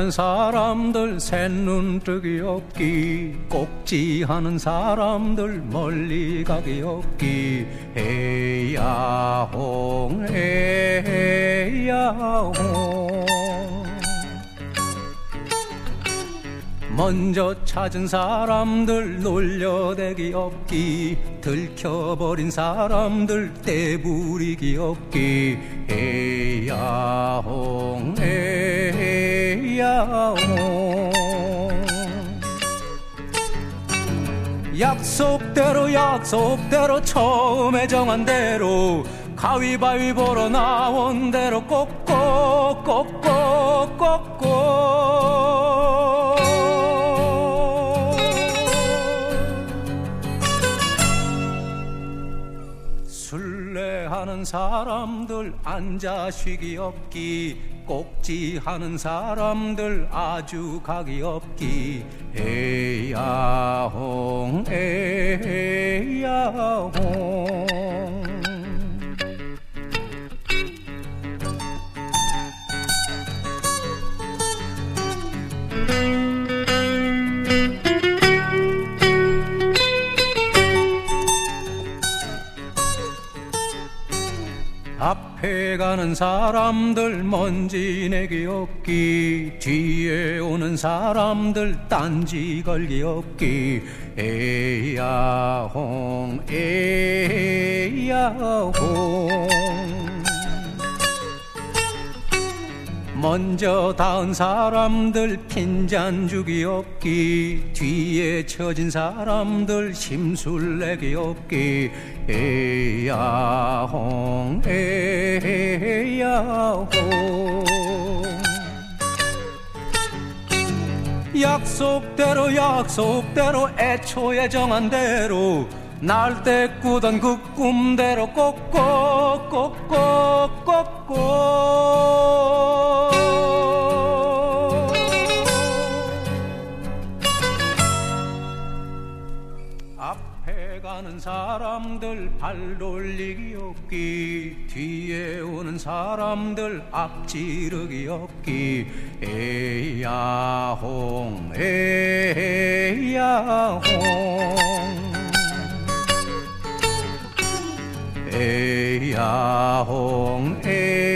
가는 사람들 샛눈뜨기 없기, 꼭지하는 사람들 멀리 가기 없기. 에야홍 에야홍. 먼저 찾은 사람들 놀려대기 없기, 들켜버린 사람들 떼부리기 없기. 에야홍 에야홍. 약속대로 처음에 정한 대로, 가위바위보로 나온 대로 꼭꼭 술래하는 사람들 앉아 쉬기 없기, 꼭지하는 사람들 아주 가기 없기. 에야홍 에야홍. 앞에 가는 사람들 먼지 내기 없기, 뒤에 오는 사람들 딴지 걸기 없기. 에야홍 에야홍. 먼저 닿은 사람들 핀잔 주기 없기, 뒤에 처진 사람들 심술 내기 없기. 에야홍 에야홍. 약속대로 애초에 정한 대로, 날 때 꾸던 그 꿈대로 꼭꼭 앞에 가는 사람들 발 돌리기 없기, 뒤에 오는 사람들 앞지르기 없기. 에야홍 에야홍. 에야홍 에야홍.